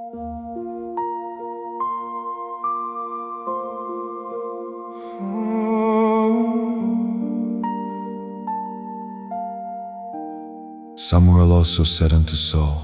Samuel also said unto Saul,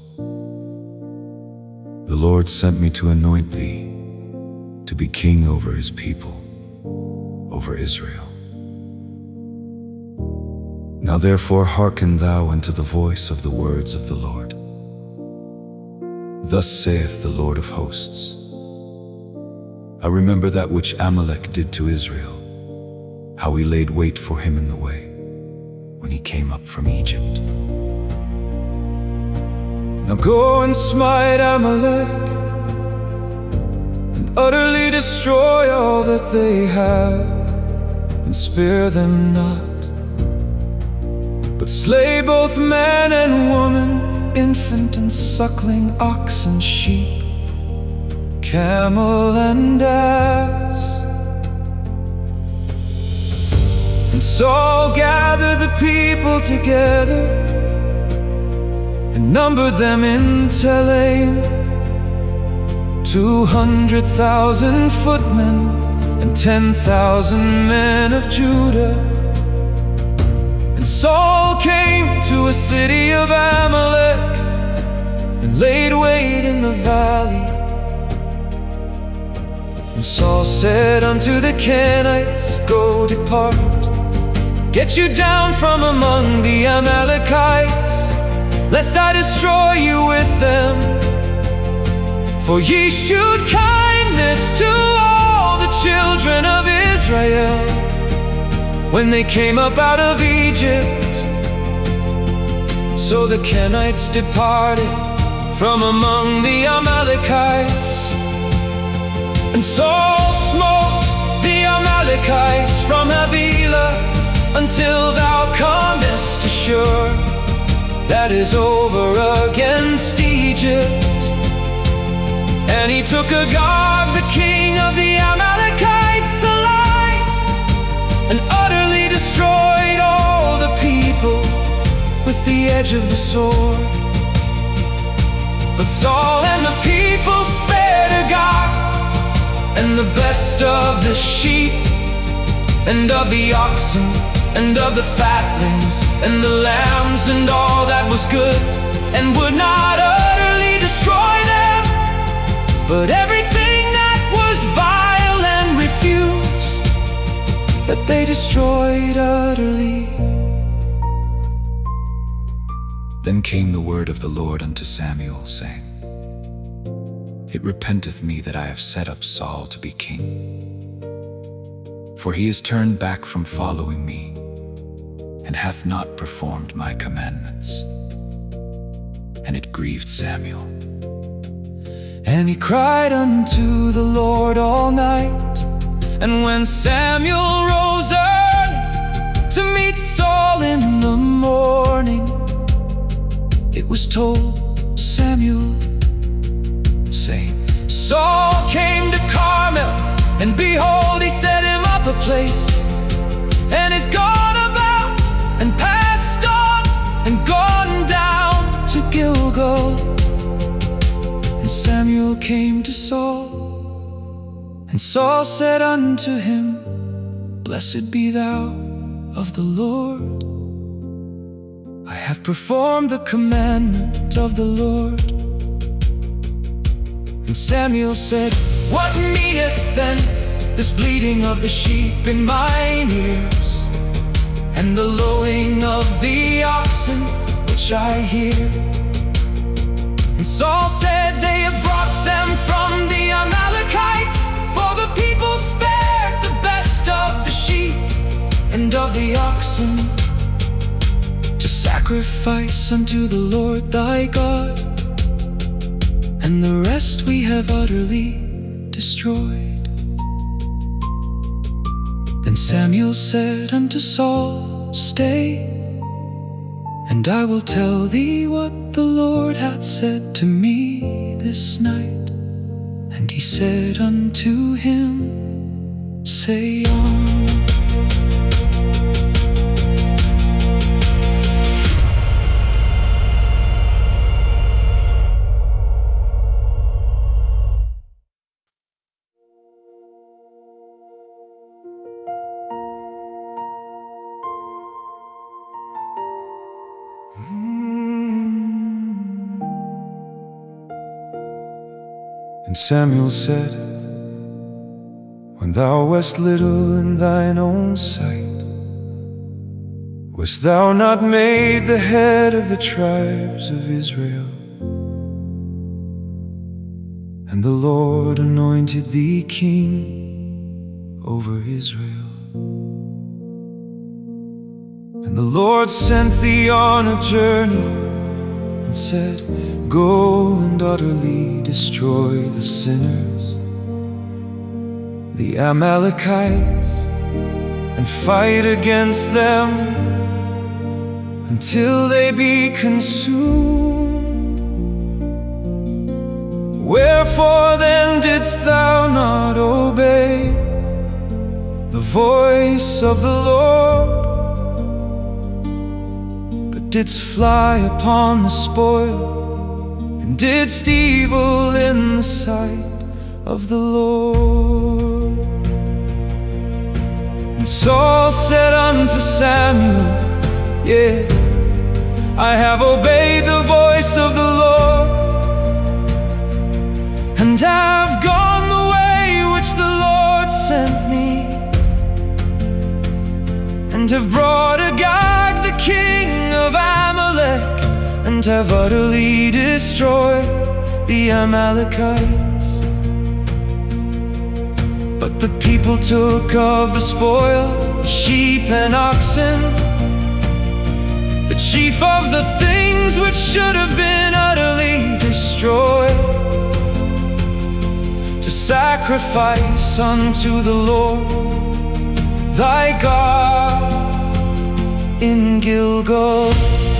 The Lord sent me to anoint thee to be king over his people, over Israel. Now therefore hearken thou unto the voice of the words of the Lord. Thus saith the Lord of hosts, I remember that which Amalek did to Israel, how he laid wait for him in the way, when he came up from Egypt. Now go and smite Amalek, and utterly destroy all that they have, and spare them not, but slay both man and woman, infant and suckling, ox and sheep, camel and ass. And Saul gathered the people together, and numbered them in Telaim, 200,000 footmen, and 10,000 men of Judah. And Saul came to a city of Amalek, and laid wait in the valley. And Saul said unto the Kenites, Go, depart, get you down from among the Amalekites, lest I destroy you with them. For ye shewed kindness to all the children of Israel when they came up out of Egypt. So the Kenites departed from among the Amalekites, and Saul smote the Amalekites from Havilah until thou comest to Shur, that is over against Egypt. And he took Agag, the king of the Amalekites, alive, and utterly destroyed all the people with the edge of the sword. But Saul and the people spared Agag, and the best of the sheep, and of the oxen, and of the fatlings, and the lambs, and all that was good, and would not utterly destroy them, but everything that was vile and refused, that they destroyed utterly. Then came the word of the Lord unto Samuel, saying, It repenteth me that I have set up Saul to be king, for he is turned back from following me, and hath not performed my commandments. And it grieved Samuel. And he cried unto the Lord all night. And when Samuel rose early to meet Saul in the morning, it was told Samuel, saying, Saul came to Carmel, and behold, he set him up a place, and is gone about, and passed on, and gone down to Gilgal. And Samuel came to Saul, and Saul said unto him, Blessed be thou of the Lord. I have performed the commandment of the Lord. And Samuel said, What meaneth then this bleating of the sheep in mine ears, and the lowing of the oxen which I hear? And Saul said, They have brought them from the Amalekites, for the people spared the best of the sheep and of the oxen, to sacrifice unto the Lord thy God, and the rest we have utterly destroyed. Then Samuel said unto Saul, Stay, and I will tell thee what the Lord hath said to me this night. And he said unto him, Say on. And Samuel said, When thou wast little in thine own sight, wast thou not made the head of the tribes of Israel? And the Lord anointed thee king over Israel. And the Lord sent thee on a journey and said, Go and utterly destroy the sinners, the Amalekites, and fight against them until they be consumed. Wherefore then didst thou not obey the voice of the Lord, but didst fly upon the spoil, and didst evil in the sight of the Lord? And Saul said unto Samuel, Yeah, I have obeyed the voice of the Lord, and have gone the way which the Lord sent me, and have brought Agag the king of Amalek, and have utterly destroyed the Amalekites. But the people took of the spoil sheep and oxen, the chief of the things which should have been utterly destroyed, to sacrifice unto the Lord thy God in Gilgal.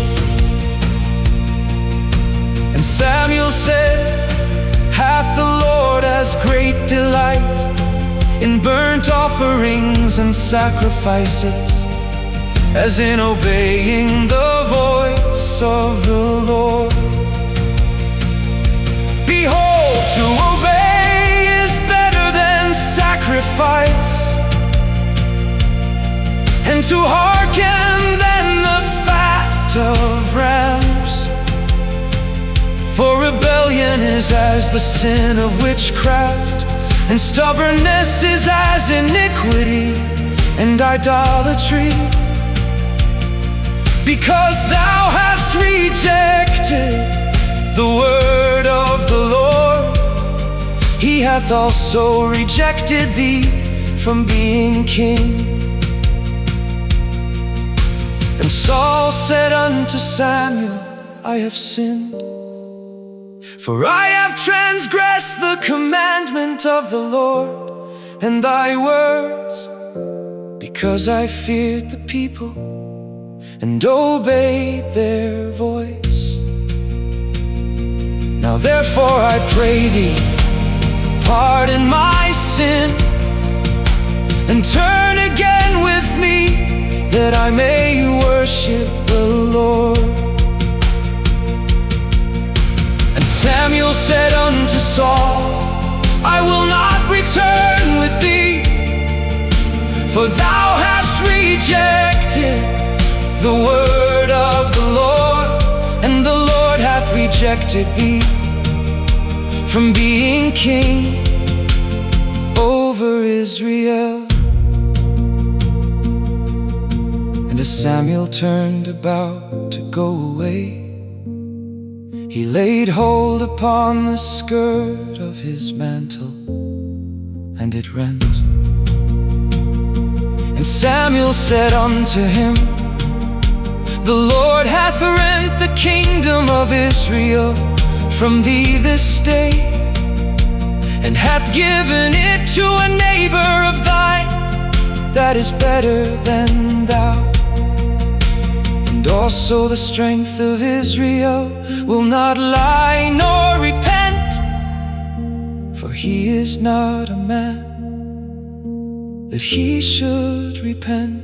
And Samuel said, Hath the Lord as great delight in burnt offerings and sacrifices as in obeying the voice of the Lord? Behold, to obey is better than sacrifice, and to hearken than the fat of rams. For rebellion is as the sin of witchcraft, and stubbornness is as iniquity and idolatry. Because thou hast rejected the word of the Lord, he hath also rejected thee from being king. And Saul said unto Samuel, I have sinned, for I have transgressed the commandment of the Lord and thy words, because I feared the people and obeyed their voice. Now therefore I pray thee, pardon my sin, and turn again with me, that I may worship the Lord. And Samuel said unto Saul, I will not return with thee, for thou hast rejected the word of the Lord, and the Lord hath rejected thee from being king over Israel. And as Samuel turned about to go away, he laid hold upon the skirt of his mantle, and it rent. And Samuel said unto him, The Lord hath rent the kingdom of Israel from thee this day, and hath given it to a neighbor of thine that is better than thou. And also the strength of Israel will not lie nor repent, for he is not a man that he should repent.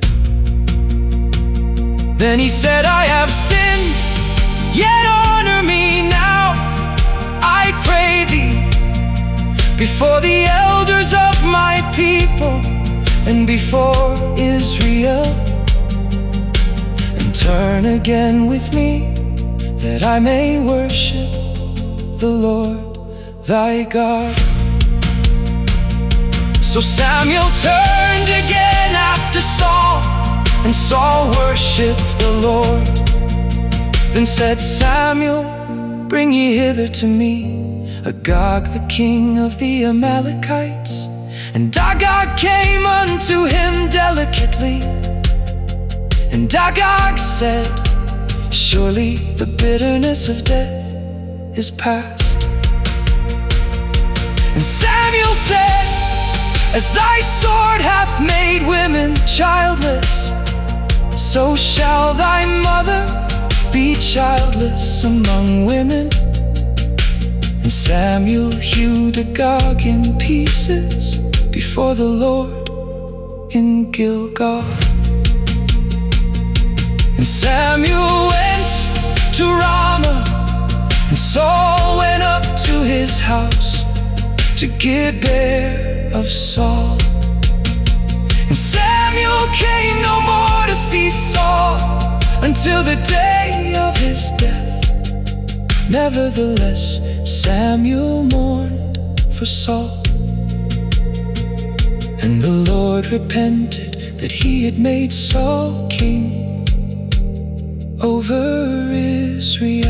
Then he said, I have sinned, yet honor me now, I pray thee, before the elders of my people and before Israel. And turn again with me, that I may worship the Lord thy God. So Samuel turned again after Saul, and Saul worshiped the Lord. Then said Samuel, bring ye hither to me Agag, the king of the Amalekites. And Agag came unto him delicately, and Agag said, surely the bitterness of death is past. And Samuel said, as thy sword hath made women childless, so shall thy mother be childless among women. And Samuel hewed Agag in pieces before the Lord in Gilgal. And Samuel went to Ramah, and Saul went up to his house, to Gibeah of Saul. And Samuel came no more to see Saul until the day of his death. Nevertheless, Samuel mourned for Saul, and the Lord repented that he had made Saul king over Israel.